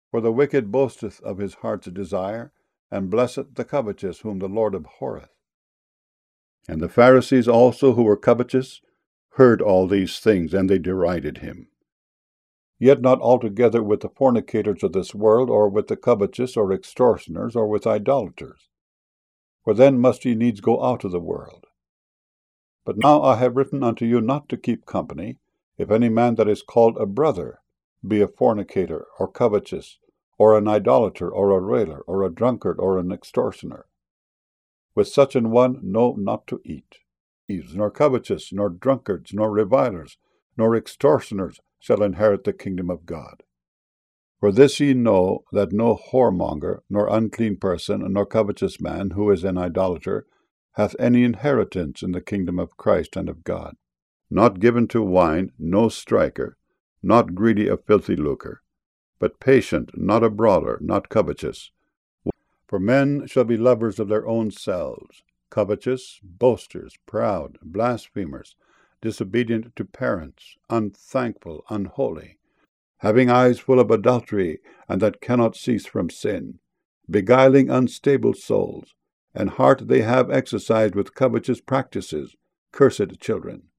For the wicked boasteth of his heart's desire, and blesseth the covetous, whom the Lord abhorreth. And the Pharisees also, who were covetous, heard all these things, and they derided him. Yet not altogether with the fornicators of this world, or with the covetous, or extortioners, or with idolaters. For then must ye needs go out of the world. But now I have written unto you not to keep company, if any man that is called a brother be a fornicator, or covetous, or an idolater, or a railer, or a drunkard, or an extortioner. With such an one know not to eat. Thieves, nor covetous, nor drunkards, nor revilers, nor extortioners shall inherit the kingdom of God. For this ye know, that no whoremonger, nor unclean person, nor covetous man, who is an idolater, hath any inheritance in the kingdom of Christ and of God. Not given to wine, no striker, not greedy of filthy lucre, but patient, not a brawler, not covetous. For men shall be lovers of their own selves, covetous, boasters, proud, blasphemers, disobedient to parents, unthankful, unholy, having eyes full of adultery, and that cannot cease from sin, beguiling unstable souls, and heart they have exercised with covetous practices, cursed children.